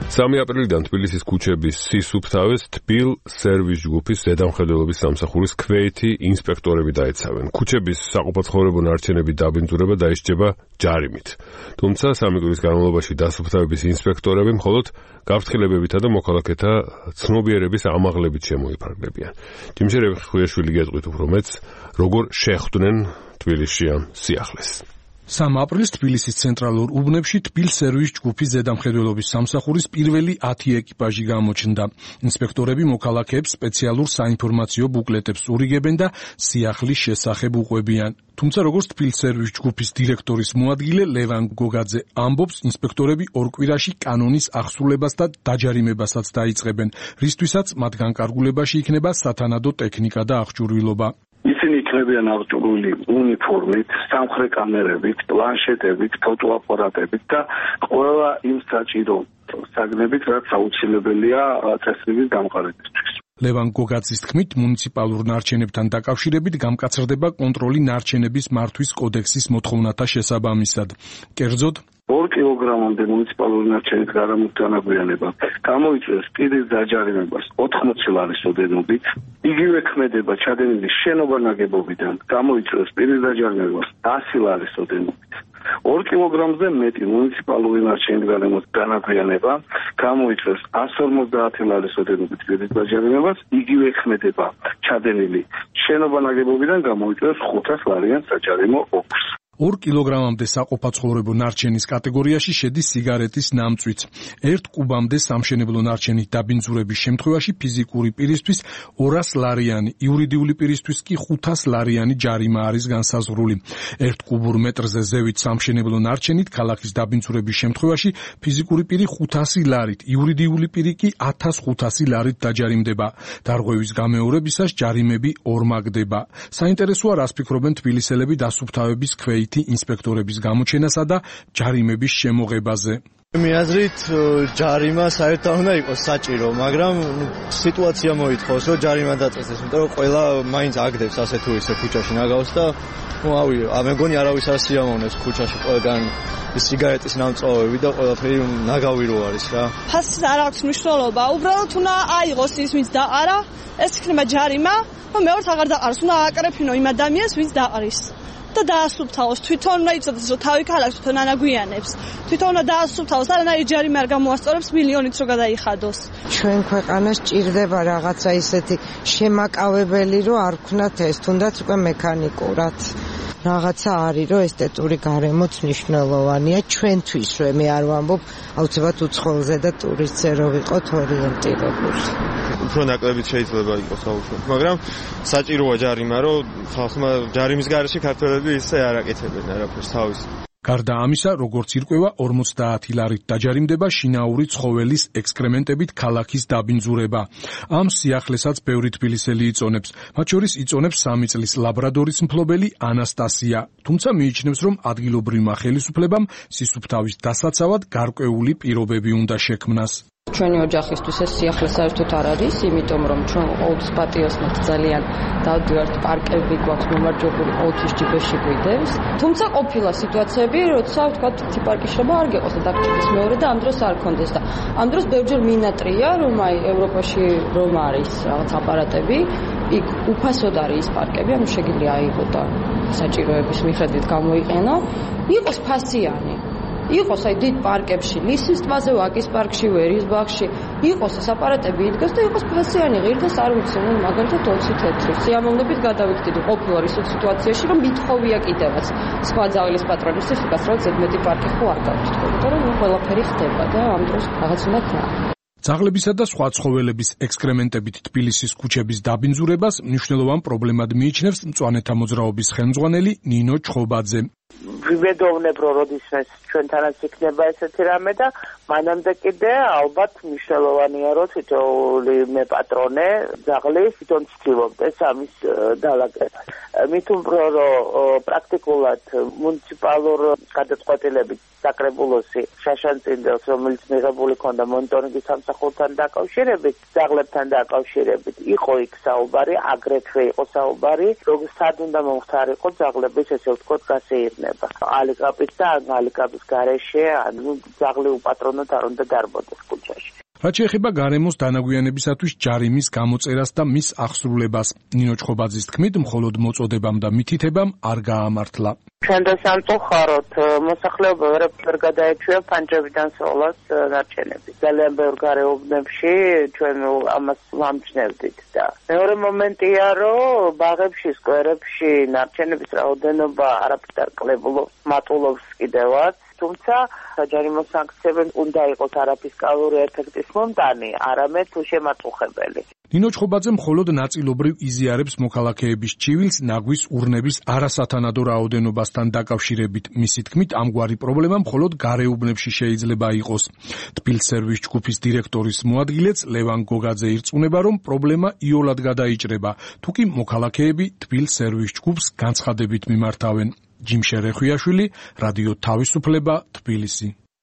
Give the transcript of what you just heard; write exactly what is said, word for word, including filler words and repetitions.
სამი აპრილიდან თბილისის ქუჩების სისუფთავეს თბილ სერვის ჯგუფის ზედამხედველობის სამსახურის ქვეითი ინსპექტორები დაეცავენ. ქუჩების საყოფაცხოვრებო ნარჩენების დაბინძურება დაიშჩება ჯარიმით. თუმცა სამი კვირის განმავლობაში დასუფთავების ინსპექტორები მხოლოდ გაფრთხილებებითა და მოქალაქეთა ცნობიერების ამაღლებით შემოიფარგლებიან. ჯიმშერები ხუიაშვილი გეტყვით უფრო მეც, როგორ შეხვდნენ თბილისში ამ სიახლეს. სამი აპრილის თბილისის ცენტრალურ უბნებში თბილ სერვის ჯგუფის ზედამხედველობის სამსახურის პირველი ათი ეკიპაჟი გამოჩნდა. ინსპექტორები მოქალაქეებს სპეციალურ საინფორმაციო ბუკლეტებს ურიგებენ და სიახლის შესახებ უყვებიან. თუმცა როგორც თბილ სერვის ჯგუფის დირექტორის მოადგილე ლევან გოგაძე ამბობს, ინსპექტორები ორ კვირაში კანონის აღსრულებას და დაჯარიმებასაც დაიწყებენ, რისთვისაც მათ განკარგულებაში იქნება სათანადო ტექნიკა და აღჭურვილობა. ისინი იქნებიან აღჭურვილი უნიფორმით, სამხრეთ კამერებით, პლანშეტებით, ფოტოაპარატებით და ყველა იმ საჭირო საგნებით, რაც აუცილებელია წესრიგის დამყარებისთვის. ლევან გოგაძის თქმით, მუნიციპალურ ნარჩენებთან დაკავშირებით გამკაცრდება კონტროლი ნარჩენების მართვის კოდექსის მოთხოვნათა შესაბამისად. კერძოდ, ორ კილოგრამამდე მუნიციპალური ნარჩენის გარემოთანაგვიანება გამოიწვევს პირის დაჯარიმებას ოთხმოცი ლარის ოდენობით, იგივე ქმედება ჩადენილი შენობა ნაგებობიდან გამოიწვევს პირის დაჯარიმებას ასი ლარის ოდენობით. ორ კილოგრამზე მეტი მუნიციპალური ნარჩენის გარემოს განაგვიანება გამოიწვევს ასი ორმოცდაათი ლარის ოდენობით პირის დაჯარიმებას, იგივე ქმედება ჩადენილი შენობა ნაგებობიდან გამოიწვევს ხუთას ლარიან საჯარიმო ოქროს. ორ კილოგრამამდე საყოფაცხოვრებო ნარჩენის კატეგორიაში შედის სიგარეტის ნამწვით. ერთ კუბამდე სამშენებლო ნარჩენით დაბინძურების შემთხვევაში ფიზიკური პირისთვის ორას ლარიანი, იურიდიული პირისთვის კი ხუთას ლარიანი ჯარიმა არის განსაზღვრული. ერთ კუბურ მეტრზე ზევით სამშენებლო ნარჩენით ქალაქის დაბინძურების შემთხვევაში ფიზიკური პირი ხუთასი ლარით, იურიდიული პირი კი ათას ხუთასი ლარით დაჯარიმდება. დარღვევის გამეორებისას ჯარიმები ორმაგდება. საინტერესოა, რას ფიქრობენ თბილისელები დასუფთავების ქვეითი ინსპექტორების გამოჩენასა და ჯარიმების შემოღებაზე. მე აზრით ჯარიმა საერთოდ უნდა იყოს საჭირო, მაგრამ სიტუაცია მოითხოვს, რომ ჯარიმა დაწესდეს, იმიტომ რომ ყველა მაინც აგდებს ასე თუ ისე ქუჩაში ნაგავს და ნუ ავი, მეგონი არავის არ სიამოვნებს ქუჩაში ყველგან სიგარეტის ნამწვავები და ყველაფერი ნაგავი რო არის რა. ფასი არ აქვს მნიშვნელობა, უბრალოდ უნდა აიღოს ის, ვინც დაყარა, ეს იქნება ჯარიმა, და მეორე აღარ დაყაროს, უნდა ააკრეფინო იმ ადამიანს, ვინც დაყრის. და დაასუფთავოს, თვითონ უნდა იცოდეს, რომ თავი ქალაქს თვითონ ანაგვიანებს. თვითონ უნდა დაასუფთავოს, არანაირი ჯარიმა არ გამოასწორებს მილიონით რო გადაიხადოს. ჩვენ ქვეყანას ჭირდება რაღაცა ისეთი შემაკავებელი, რომ არ ვქნათ ეს, თუნდაც უკვე მექანიკურად. რაღაცა არის, რომ ესთეტური გარემოც მნიშვნელოვანია ჩვენთვის, რომ მე არ ვამბობ, აუცილებლად უცხოელზე და ტურისტზე რო ვიყოთ ორიენტირებული. უფრო ნაკლებიც შეიძლება იყოს აუშვათ, მაგრამ საჭიროა ჯარიმა, რომ ხალხმა ჯარიმის გარეშე ქართველები ისე არ აკეთებენ არაფერს თავის. გარდა ამისა, როგორც ირკვევა, ორმოცდაათი ლარით დაჯარიმდება შინაური ცხოველის ექსკრემენტებით ქალაქის დაბინძურება. ამ სიახლესაც ბევრი თბილისელი იწონებს. მათ შორის იწონებს სამი წლის ლაბრადორის მფლობელი ანასტასია. თუმცა მიიჩნევს, რომ ადგილობრივმა ხელისუფლებამ სისუფთავის დასაცავად გარკვეული პირობები უნდა შექმნას. ჩვენი ოჯახისთვის ეს სიახლე საერთოდ არ არის, იმიტომ რომ ჩვენ ყოველთვის პატიოსნად ძალიან დავდივართ, პარკები გვაქვს მომარჯვებული, ყოველთვის ჯიბეში გვიდევს. თუმცა ყოფილა სიტუაციები, როცა ვთქვათ, თიპარკის შრობა არ გეყოს და დაგჭირდეს მეორე და ამ დროს არ კონდეს და ამ დროს ბევრჯერ მინატრია, რომ აი ევროპაში რომ არის რაღაც აპარატები, იქ უფასოდ არის ის პარკები, ანუ შეგიძლია აიღო და საჭიროების მიხედვით გამოიყენო, იყოს ფასიანი. იყოს აი დიდ პარკებში, ლისის ტბაზე, ვაკის პარკში, ვერის ბაღში, იყოს ეს აპარატები იდგას და იყოს ფასიანი, ღირდეს არ ვიცი, ნუ მაგალითად ოცი თეთრი. სიამოვნებით გადავიქდიდი ყოფილა ისეთ სიტუაციაში, რომ მithოვია კიდევაც სხვა ძაღლის პატრონისთვის, უბრალოდ ზედმეტი პარკი ხო არ გაქვს, თქო, რომ ნუ ყველაფერი ხდება და ამ დროს რაღაც უნდა ქნა. ძაღლებისა და სხვა ცხოველების ექსკრემენტებით თბილისის ქუჩების დაბინძურებას მნიშვნელოვან პრობლემად მიიჩნევს მწვანეთა მოძრაობის ხელმძღვანელი ნინო ჩხობაძე. ვიმედოვნებ, რომ როდესაც ჩვენთანაც იქნება ესეთი რამე და მანამდე კიდე ალბათ მნიშვნელოვანია, რომ თითოეული მე პატრონე ძაღლი თვითონ ცდილობდეს ამის დალაგებას. მით უფრო რომ პრაქტიკულად მუნიციპალურ გადაწყვეტილებით საკრებულოსი შაშანწინდელს, რომელიც მიღებული ქონდა მონიტორინგის სამსახურთან დაკავშირებით, ძაღლებთან დაკავშირებით, იყო იქ საუბარი, აგრეთვე იყო საუბარი, რომ სად უნდა მომხდარიყო ძაღლების ესე ვთქვათ გასეირნება. ალიკაპის და ალიკაპის გარეშე, ანუ ძაღლი უპატრონოდ არ უნდა დარბოდეს. ქუჩაში. რაც შეეხება გარემოს დანაგვიანებისათვის ჯარიმის გამოწერას და მის აღსრულებას, ნინო ჩხობაძის თქმით, მხოლოდ მოწოდებამ და მითითებამ არ გაამართლა. ჩვენ და სამწუხაროდ მოსახლეობა ვერ გადაეჩვია ფანჯრებიდან სოლას ნარჩენები. ძალიან ბევრ გარეუბნებში ჩვენ ამას ვამჩნევდით და მეორე მომენტია, რომ ბაღებში, სკვერებში ნარჩენების რაოდენობა არაფრით არ კლებულობს, მატულობს კიდევაც. თუმცა საჯარიმო სანქციები უნდა იყოს არაფისკალური ეფექტის მომტანი, არამედ შემაწუხებელი. ნინო ჩხობაძე მხოლოდ ნაწილობრივ იზიარებს მოქალაქეების ჩივილს ნაგვის ურნების არასათანადო რაოდენობასთან დაკავშირებით. მისი თქმით, ამგვარი პრობლემა მხოლოდ გარეუბნებში შეიძლება იყოს. თბილსერვის ჯგუფის დირექტორის მოადგილეც ლევან გოგაძე ირწმუნება, რომ პრობლემა იოლად გადაიჭრება, თუკი მოქალაქეები თბილსერვის ჯგუფს განცხადებით მიმართავენ. ჯიმ შერეხვიაშვილი, რადიო თავისუფლება, თბილისი.